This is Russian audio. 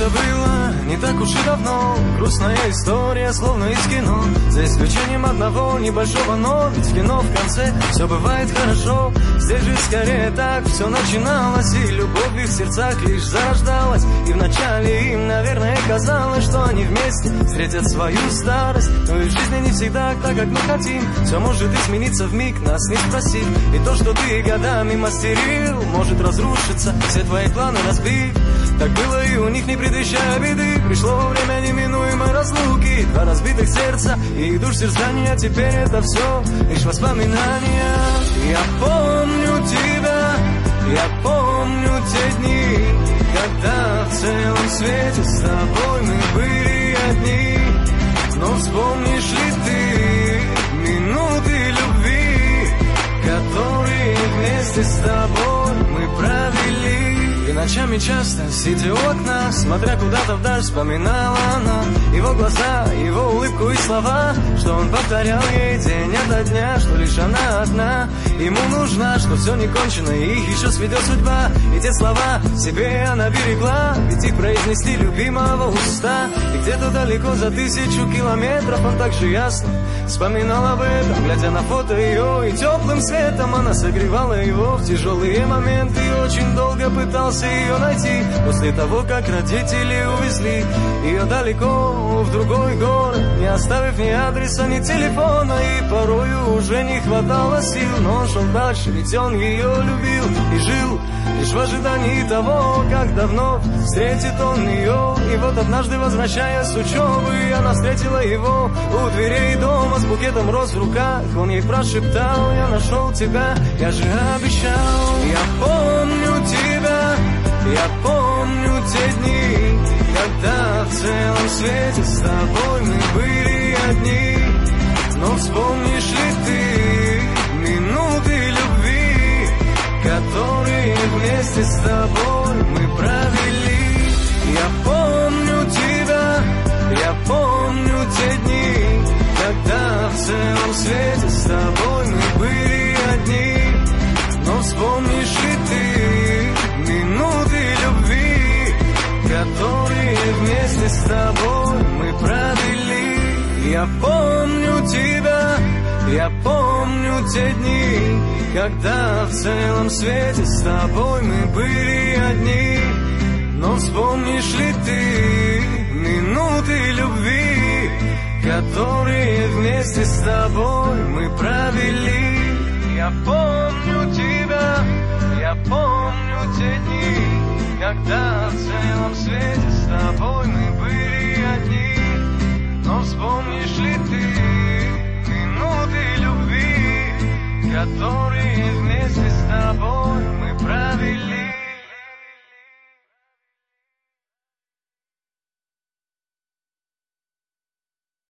было не так уж и давно. Грустная история, словно из кино. За исключением одного небольшого но. Ведь в кино в конце все бывает хорошо. Здесь же скорее так все начиналось, и любовь в их сердцах лишь зарождалась. И вначале им, наверное, казалось, что они вместе встретят свою старость. Но и в жизни не всегда так, как мы хотим. Все может измениться вмиг, нас не спросив. И то, что ты годами мастерил, может разрушиться, все твои планы разбив. Так было и у них, не предвещая беды. Пришло время неминуемой разлуки. Два разбитых сердца и душ терзания. Теперь это все лишь воспоминания. Я помню тебя, я помню те дни, когда в целом свете с тобой мы были одни. Но вспомнишь ли ты минуты любви, которые вместе с тобой мы провели? И ночами часто, сидя у окна, смотря куда-то вдаль, вспоминала она его глаза, его улыбку и слова, что он повторял ей день ото дня, что лишь она одна ему нужна, что все не кончено и их еще сведет судьба. И те слова себе она берегла, ведь их произнести любимого уста. И где-то далеко за 1000 километров он так же ясно вспоминал об этом, глядя на фото ее, и теплым светом она согревала его в тяжелые моменты. И очень долго пытался ее найти, после того, как родители увезли ее далеко в другой город, не оставив ни адреса, ни телефона. И порою уже не хватало сил, но он шел дальше, ведь он ее любил и жил лишь в ожидании того, как давно встретит он ее. И вот однажды, возвращаясь с учебы, она встретила его у дверей дома с букетом роз в руках. Он ей прошептал: я нашел тебя, я же обещал. Я помню тебя, я помню те дни, когда в целом свете с тобой мы были одни. Но вспомнишь ли ты минуты любви, которые вместе с тобой мы провели? Я помню тебя, я помню те дни, когда в целом свете с тобой мы были одни. Но вспомнишь ли ты минуты любви, которые вместе с тобой мы провели? Я помню тебя, я помню те дни, когда в целом свете с тобой мы были одни. Но вспомнишь ли ты минуты любви, которые вместе с тобой мы провели? Я помню тебя, я помню те дни, когда в целом свете с тобой мы были одни. Но вспомнишь ли ты минуты любви, которые вместе с тобой мы провели?